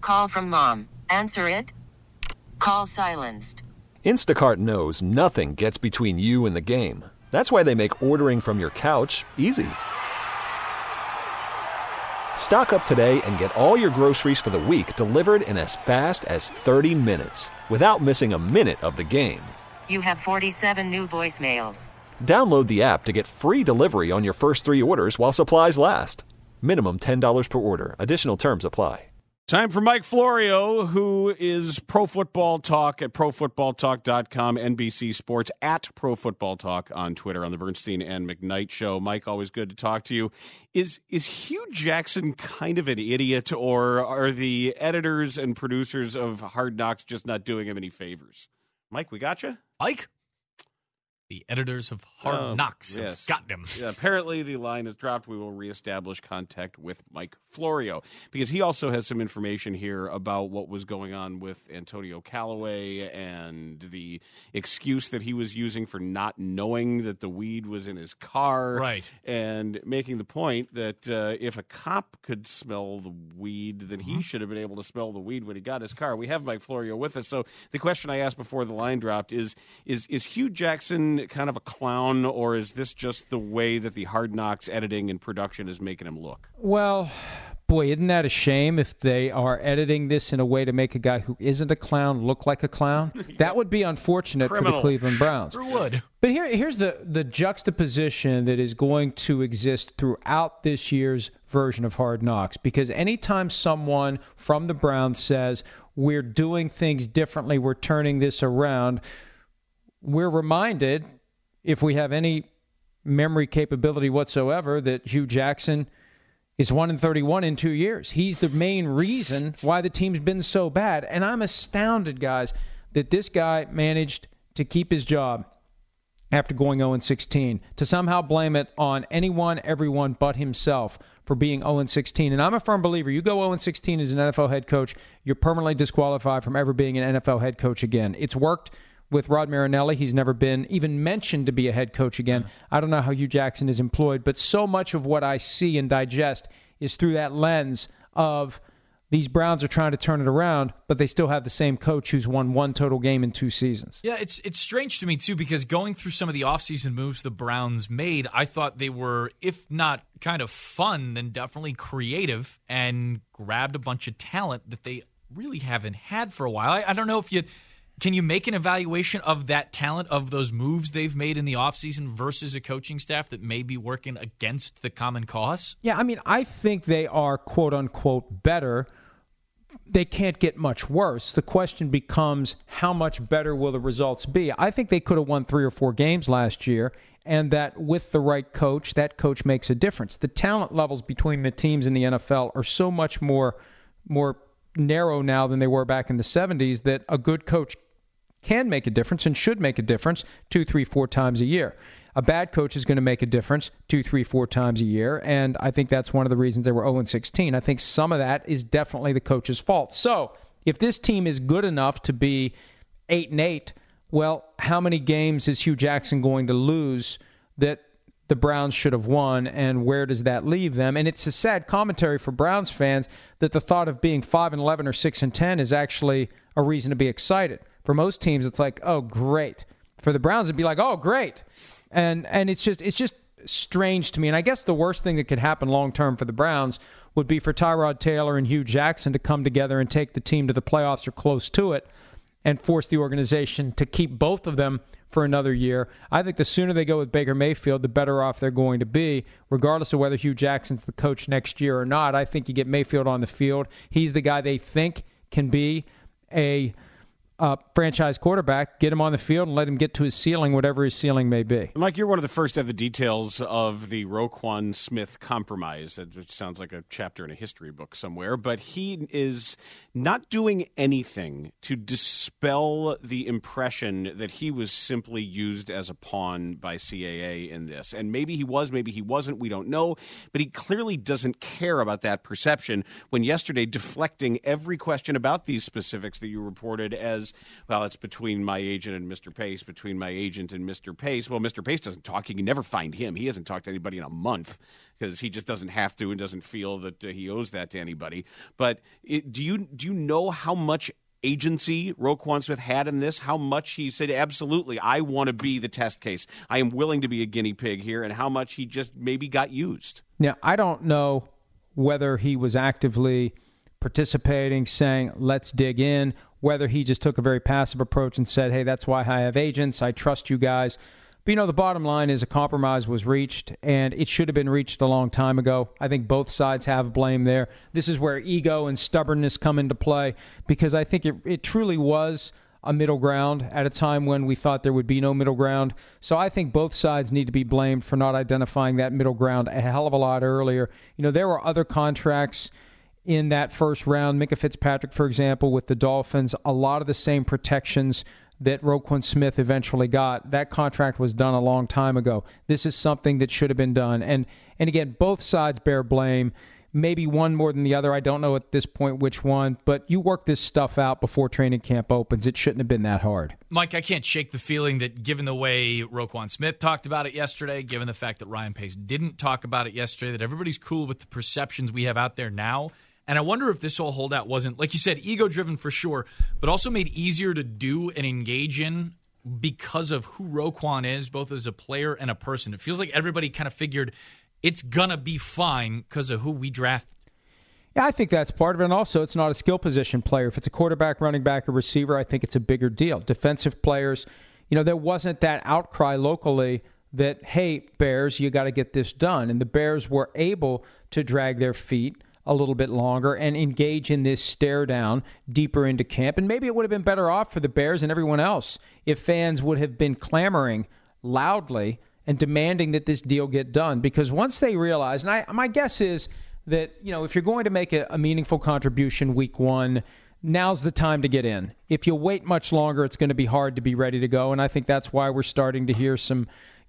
Call from mom. Answer it. Call silenced. Instacart knows nothing gets between you and the game. That's why they make ordering from your couch easy. Stock up today and get all your groceries for the week delivered in as fast as 30 minutes without missing a minute of the game. You have 47 new voicemails. Download the app to get free delivery on your first 3 orders while supplies last. Minimum $10 per order. Additional terms apply. Time for Mike Florio, who is Pro Football Talk at ProFootballTalk.com, NBC Sports at Pro Football Talk on Twitter, on the Bernstein and McKnight Show. Mike, always good to talk to you. Is Hugh Jackson kind of an idiot, or are the editors and producers of Hard Knocks just not doing him any favors? Mike, we got you? Mike? The editors of Hard Knocks have gotten him. Yeah, apparently the line is dropped. We will reestablish contact with Mike Florio, because he also has some information here about what was going on with Antonio Callaway and the excuse that he was using for not knowing that the weed was in his car. Right. And making the point that if a cop could smell the weed, then he should have been able to smell the weed when he got his car. We have Mike Florio with us. So the question I asked before the line dropped is Hugh Jackson kind of a clown, or is this just the way that the Hard Knocks editing and production is making him look? Well, boy, isn't that a shame if they are editing this in a way to make a guy who isn't a clown look like a clown? That would be unfortunate for the Cleveland Browns. Sure would. But here's the juxtaposition that is going to exist throughout this year's version of Hard Knocks, because anytime someone from the Browns says, we're doing things differently, we're turning this around, we're reminded, if we have any memory capability whatsoever, that Hugh Jackson is 1-31 in 2 years. He's the main reason why the team's been so bad. And I'm astounded, guys, that this guy managed to keep his job after going 0-16, to somehow blame it on anyone, everyone but himself for being 0-16. And I'm a firm believer, you go 0-16 as an NFL head coach, you're permanently disqualified from ever being an NFL head coach again. It's worked with Rod Marinelli. He's never been even mentioned to be a head coach again. I don't know how Hugh Jackson is employed, but so much of what I see and digest is through that lens of these Browns are trying to turn it around, but they still have the same coach who's won one total game in 2 seasons. Yeah, it's strange to me, too, because going through some of the offseason moves the Browns made, I thought they were, if not kind of fun, then definitely creative, and grabbed a bunch of talent that they really haven't had for a while. I don't know if you... Can you make an evaluation of that talent, of those moves they've made in the offseason versus a coaching staff that may be working against the common cause? Yeah, I mean, I think they are, quote-unquote, better. They can't get much worse. The question becomes, how much better will the results be? I think they could have won 3 or 4 games last year, and that with the right coach, that coach makes a difference. The talent levels between the teams in the NFL are so much more narrow now than they were back in the 70s that a good coach can make a difference and should make a difference 2, 3, 4 times a year. A bad coach is going to make a difference 2, 3, 4 times a year, and I think that's one of the reasons they were 0-16. I think some of that is definitely the coach's fault. So if this team is good enough to be 8-8, well, how many games is Hugh Jackson going to lose that the Browns should have won, and where does that leave them? And it's a sad commentary for Browns fans that the thought of being 5-11 or 6-10 is actually a reason to be excited. For most teams, it's like, oh, great. For the Browns, it'd be like, oh, great. And it's just strange to me. And I guess the worst thing that could happen long-term for the Browns would be for Tyrod Taylor and Hugh Jackson to come together and take the team to the playoffs or close to it and force the organization to keep both of them for another year. I think the sooner they go with Baker Mayfield, the better off they're going to be, regardless of whether Hugh Jackson's the coach next year or not. I think you get Mayfield on the field. He's the guy they think can be a franchise quarterback. Get him on the field and let him get to his ceiling, whatever his ceiling may be. Mike, you're one of the first to have the details of the Roquan Smith compromise, which sounds like a chapter in a history book somewhere, but he is not doing anything to dispel the impression that he was simply used as a pawn by CAA in this. And maybe he was, maybe he wasn't, we don't know, but he clearly doesn't care about that perception when yesterday deflecting every question about these specifics that you reported as says, well, it's between my agent and Mr. Pace, between my agent and Mr. Pace. Well, Mr. Pace doesn't talk. You can never find him. He hasn't talked to anybody in a month because he just doesn't have to and doesn't feel that he owes that to anybody. But do you know how much agency Roquan Smith had in this? How much he said, absolutely, I want to be the test case. I am willing to be a guinea pig here, and how much he just maybe got used? Now, I don't know whether he was actively participating, saying, let's dig in, whether he just took a very passive approach and said, hey, that's why I have agents. I trust you guys. But, the bottom line is a compromise was reached, and it should have been reached a long time ago. I think both sides have blame there. This is where ego and stubbornness come into play, because I think it truly was a middle ground at a time when we thought there would be no middle ground. So I think both sides need to be blamed for not identifying that middle ground a hell of a lot earlier. There were other contracts in that first round. Minkah Fitzpatrick, for example, with the Dolphins, a lot of the same protections that Roquan Smith eventually got. That contract was done a long time ago. This is something that should have been done. And again, both sides bear blame. Maybe one more than the other. I don't know at this point which one, but you work this stuff out before training camp opens. It shouldn't have been that hard. Mike, I can't shake the feeling that given the way Roquan Smith talked about it yesterday, given the fact that Ryan Pace didn't talk about it yesterday, that everybody's cool with the perceptions we have out there now. And I wonder if this whole holdout wasn't, like you said, ego-driven for sure, but also made easier to do and engage in because of who Roquan is, both as a player and a person. It feels like everybody kind of figured it's going to be fine because of who we draft. Yeah, I think that's part of it. And also, it's not a skill position player. If it's a quarterback, running back, or receiver, I think it's a bigger deal. Defensive players, there wasn't that outcry locally that, hey, Bears, you got to get this done. And the Bears were able to drag their feet a little bit longer and engage in this stare down deeper into camp. And maybe it would have been better off for the Bears and everyone else if fans would have been clamoring loudly and demanding that this deal get done. Because once they realize, and my guess is that, if you're going to make a meaningful contribution week one, now's the time to get in. If you wait much longer, it's going to be hard to be ready to go. And I think that's why we're starting to hear some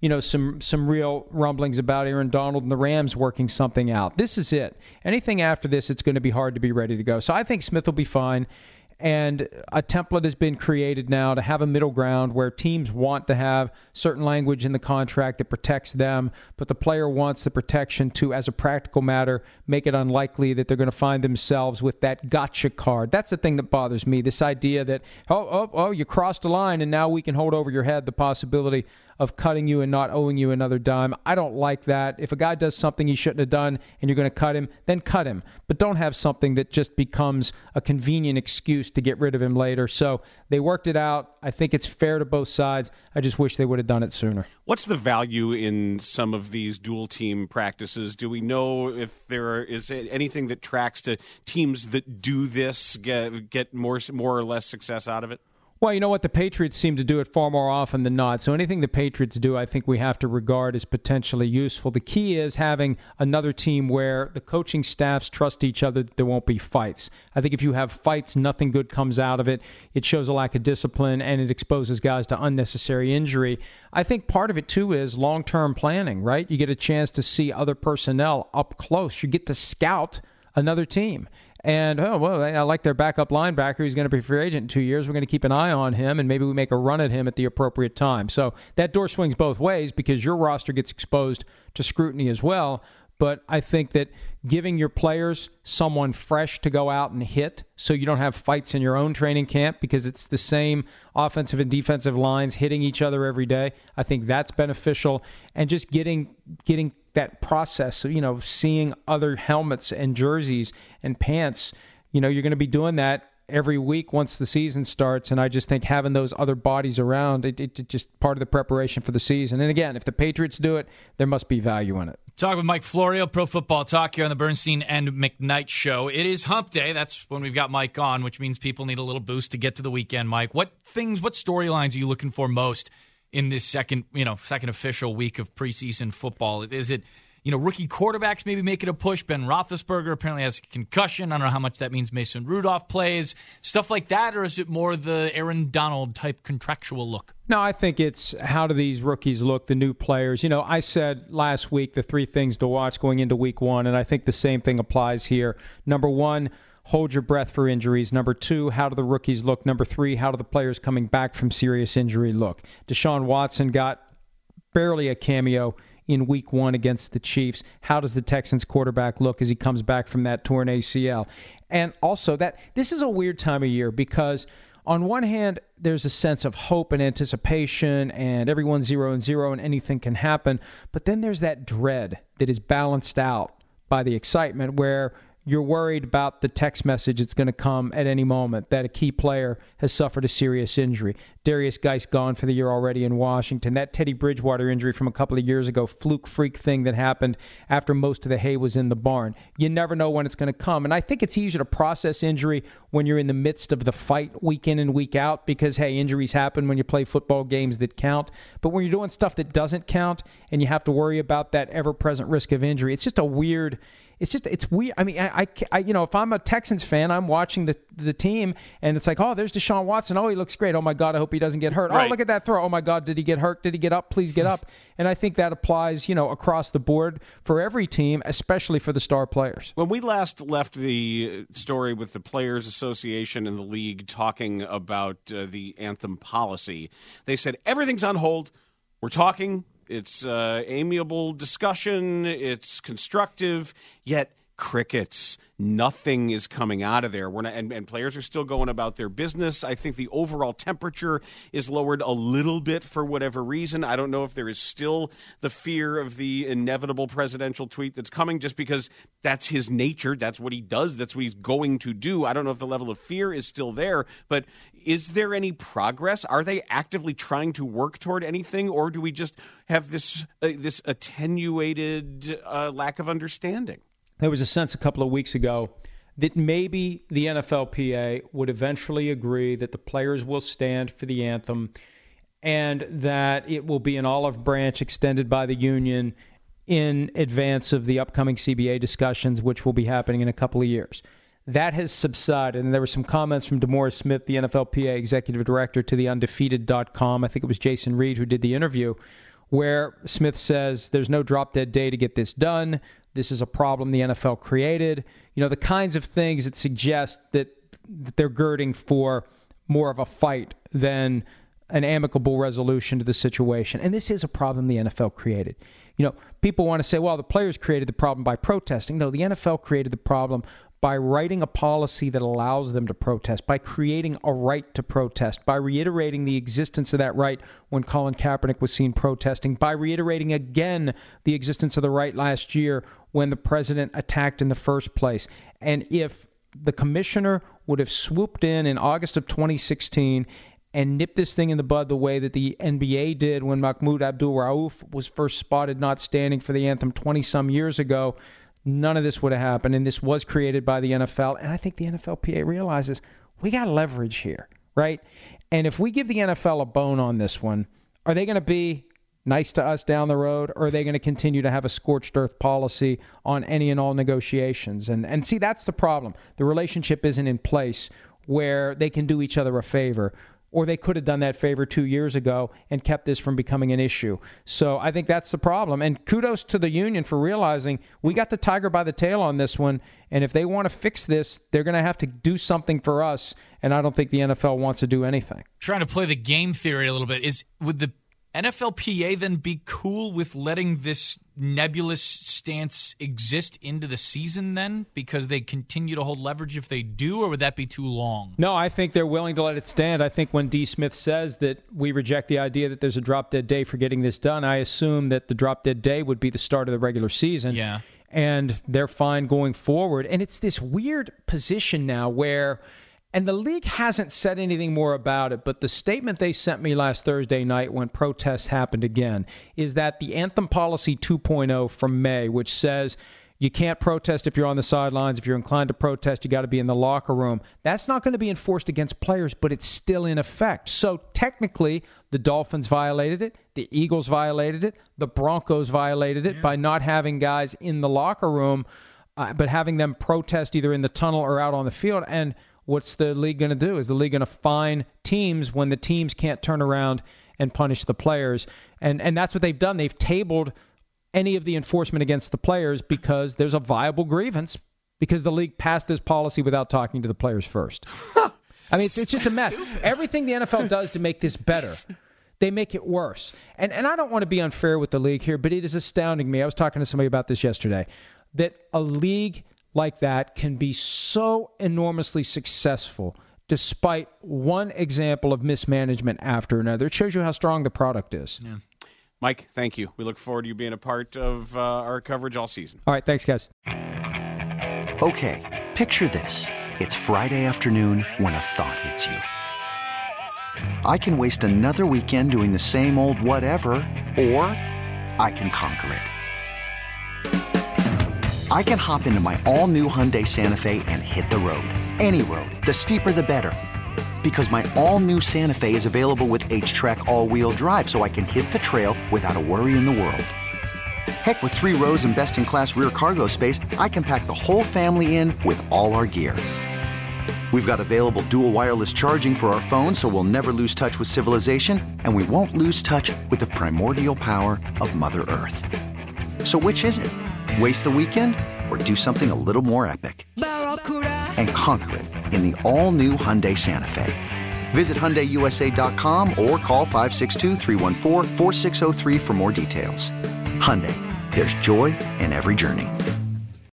real rumblings about Aaron Donald and the Rams working something out. This is it. Anything after this, it's going to be hard to be ready to go. So I think Smith will be fine. And a template has been created now to have a middle ground where teams want to have certain language in the contract that protects them, but the player wants the protection to, as a practical matter, make it unlikely that they're going to find themselves with that gotcha card. That's the thing that bothers me, this idea that, you crossed a line and now we can hold over your head the possibility of cutting you and not owing you another dime. I don't like that. If a guy does something he shouldn't have done and you're going to cut him, then cut him. But don't have something that just becomes a convenient excuse to get rid of him later. So they worked it out. I think it's fair to both sides. I just wish they would have done it sooner. What's the value in some of these dual team practices? Do we know if there is anything that tracks to teams that do this get more or less success out of it? Well, you know what? The Patriots seem to do it far more often than not. So anything the Patriots do, I think we have to regard as potentially useful. The key is having another team where the coaching staffs trust each other that there won't be fights. I think if you have fights, nothing good comes out of it. It shows a lack of discipline, and it exposes guys to unnecessary injury. I think part of it, too, is long-term planning, right? You get a chance to see other personnel up close. You get to scout another team. And, I like their backup linebacker. He's going to be a free agent in 2 years. We're going to keep an eye on him, and maybe we make a run at him at the appropriate time. So that door swings both ways because your roster gets exposed to scrutiny as well. But I think that giving your players someone fresh to go out and hit so you don't have fights in your own training camp because it's the same offensive and defensive lines hitting each other every day, I think that's beneficial. And just getting that process, seeing other helmets and jerseys and pants, you're going to be doing that every week once the season starts. And I just think having those other bodies around, it just part of the preparation for the season. And again, if the Patriots do it, there must be value in it. Talk with Mike Florio, Pro Football Talk here on the Bernstein and McKnight Show. It is hump day. That's when we've got Mike on, which means people need a little boost to get to the weekend. Mike, what storylines are you looking for most in this second official week of preseason football? Is it, rookie quarterbacks maybe making a push? Ben Roethlisberger apparently has a concussion. I don't know how much that means Mason Rudolph plays. Stuff like that, or is it more the Aaron Donald type contractual look? No, I think it's how do these rookies look, the new players. I said last week the three things to watch going into week one, and I think the same thing applies here. Number one, hold your breath for injuries. Number 2, how do the rookies look? Number 3, how do the players coming back from serious injury look? Deshaun Watson got barely a cameo in week 1 against the Chiefs. How does the Texans quarterback look as he comes back from that torn ACL? And also that this is a weird time of year because on one hand, there's a sense of hope and anticipation and everyone's 0-0 and anything can happen. But then there's that dread that is balanced out by the excitement where you're worried about the text message that's going to come at any moment that a key player has suffered a serious injury. Darius Geis gone for the year already in Washington. That Teddy Bridgewater injury from a couple of years ago, fluke freak thing that happened after most of the hay was in the barn. You never know when it's going to come. And I think it's easier to process injury when you're in the midst of the fight week in and week out because, hey, injuries happen when you play football games that count. But when you're doing stuff that doesn't count and you have to worry about that ever-present risk of injury, it's just a weird... It's weird. I mean, I if I'm a Texans fan, I'm watching the team, and it's like, oh, there's Deshaun Watson. Oh, he looks great. Oh, my God, I hope he doesn't get hurt. Right. Oh, look at that throw. Oh, my God, did he get hurt? Did he get up? Please get up. And I think that applies, across the board for every team, especially for the star players. When we last left the story with the Players Association and the league talking about the anthem policy, they said everything's on hold. We're talking. It's amiable discussion. It's constructive, yet crickets. Nothing is coming out of there. We're not, and players are still going about their business. I think the overall temperature is lowered a little bit for whatever reason. I don't know if there is still the fear of the inevitable presidential tweet that's coming just because that's his nature. That's what he does. That's what he's going to do. I don't know if the level of fear is still there, but is there any progress? Are they actively trying to work toward anything, or do we just have this attenuated lack of understanding? There was a sense a couple of weeks ago that maybe the NFLPA would eventually agree that the players will stand for the anthem and that it will be an olive branch extended by the union in advance of the upcoming CBA discussions, which will be happening in a couple of years. That has subsided, and there were some comments from DeMaurice Smith, the NFLPA executive director, to the undefeated.com. I think it was Jason Reed who did the interview, where Smith says there's no drop-dead day to get this done. This is a problem the NFL created. The kinds of things that suggest that they're girding for more of a fight than an amicable resolution to the situation. And this is a problem the NFL created. People want to say, well, the players created the problem by protesting. No, the NFL created the problem by writing a policy that allows them to protest, by creating a right to protest, by reiterating the existence of that right when Colin Kaepernick was seen protesting, by reiterating again the existence of the right last year when the president attacked in the first place. And if the commissioner would have swooped in August of 2016 and nipped this thing in the bud the way that the NBA did when Mahmoud Abdul-Rauf was first spotted not standing for the anthem 20-some years ago, none of this would have happened, and this was created by the NFL. And I think the NFLPA realizes we got leverage here, right? And if we give the NFL a bone on this one, are they going to be nice to us down the road, or are they going to continue to have a scorched earth policy on any and all negotiations? And see, that's the problem. The relationship isn't in place where they can do each other a favor. Or they could have done that favor 2 years ago and kept this from becoming an issue. So I think that's the problem. And kudos to the union for realizing we got the tiger by the tail on this one. And if they want to fix this, they're going to have to do something for us. And I don't think the NFL wants to do anything. Trying to play the game theory a little bit. Would the NFLPA then be cool with letting this nebulous stance exist into the season then because they continue to hold leverage if they do, or would that be too long? No, I think they're willing to let it stand. I think when D. Smith says that we reject the idea that there's a drop-dead day for getting this done, I assume that the drop-dead day would be the start of the regular season. Yeah. And they're fine going forward. And it's this weird position now where... And the league hasn't said anything more about it, but the statement they sent me last Thursday night when protests happened again is that the Anthem Policy 2.0 from May, which says you can't protest if you're on the sidelines, if you're inclined to protest, you got to be in the locker room, that's not going to be enforced against players, but it's still in effect. So technically, the Dolphins violated it, the Eagles violated it, the Broncos violated it by not having guys in the locker room, but having them protest either in the tunnel or out on the field. And what's the league going to do? Is the league going to fine teams when the teams can't turn around and punish the players? And that's what they've done. They've tabled any of the enforcement against the players because there's a viable grievance because the league passed this policy without talking to the players first. I mean, it's just a mess. Everything the NFL does to make this better, they make it worse. And I don't want to be unfair with the league here, but it is astounding me. I was talking to somebody about this yesterday, that a league like that can be so enormously successful despite one example of mismanagement after another. It shows you how strong the product is. Yeah. Mike, thank you. We look forward to you being a part of our coverage all season. All right, thanks, guys. Okay, picture this. It's Friday afternoon when a thought hits you. I can waste another weekend doing the same old whatever, or I can conquer it. I can hop into my all-new Hyundai Santa Fe and hit the road. Any road. The steeper, the better. Because my all-new Santa Fe is available with H-Track all-wheel drive, so I can hit the trail without a worry in the world. Heck, with 3 rows and best-in-class rear cargo space, I can pack the whole family in with all our gear. We've got available dual wireless charging for our phones, so we'll never lose touch with civilization, and we won't lose touch with the primordial power of Mother Earth. So which is it? Waste the weekend or do something a little more epic? And conquer it in the all-new Hyundai Santa Fe. Visit HyundaiUSA.com or call 562-314-4603 for more details. Hyundai, there's joy in every journey.